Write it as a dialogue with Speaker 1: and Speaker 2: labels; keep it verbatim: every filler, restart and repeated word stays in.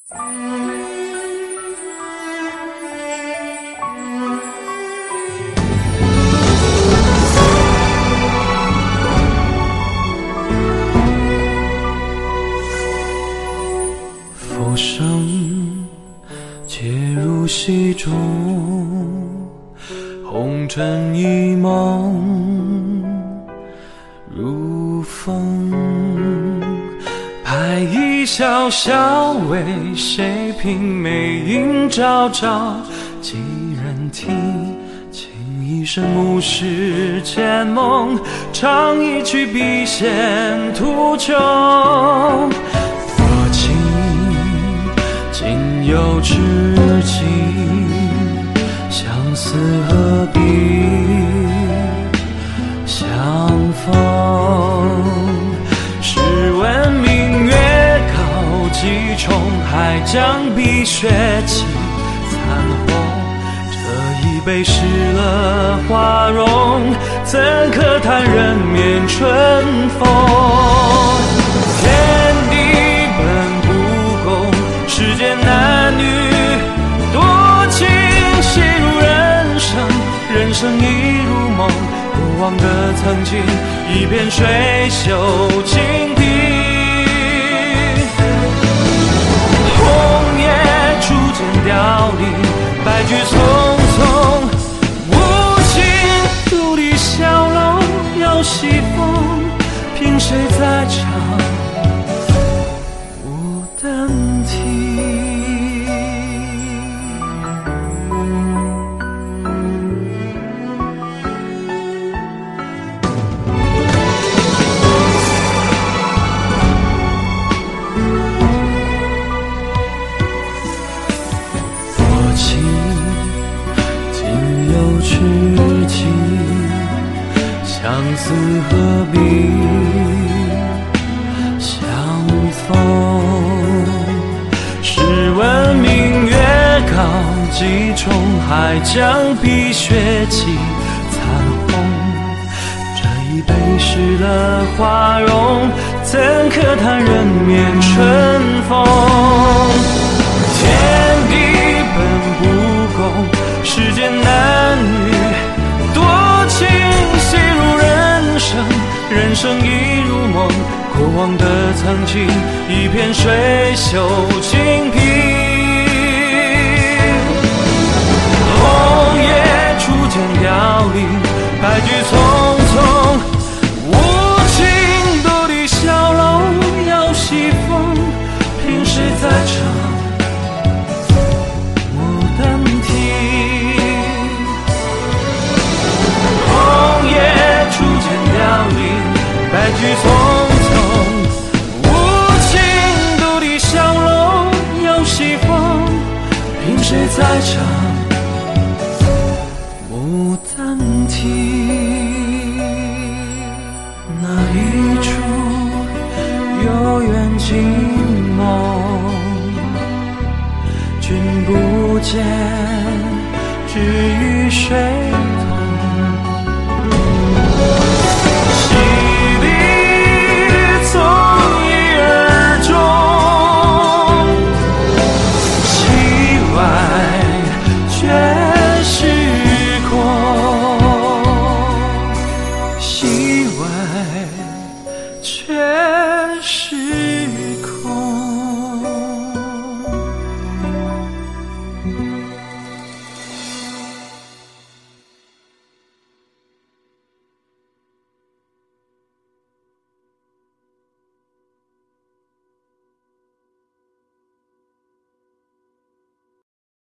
Speaker 1: 浮生皆如戏中，红尘一梦如风。拍一笑笑，为谁凭眉影朝朝几人听？情一生目视前梦，唱一曲笔仙途中。若情仅有知己，相思何必相逢？试问明月高几重，还将碧血起残红。这一杯湿了花容，怎可叹人面春风？天地本不公，世间男女多情戏如人生，人生亦如梦，过往的曾经一片水袖轻披。红叶初见凋零，白驹匆匆，无情独立笑容又西风，凭谁在唱无灯题？知己相思何必相逢？试问明月高几重，还将碧血起残红。这一杯湿了花容，怎可叹人面春风？天地本不公，世间男女多情戏如人生，人生亦如梦，过往的曾经一片水袖轻披。红叶初见凋零，白驹匆匆，无情独立笑容又西风，凭谁在唱白驹匆匆，无情独立笑容又西风，凭谁在唱牡丹亭？那一出幽怨惊梦，君不见，只与谁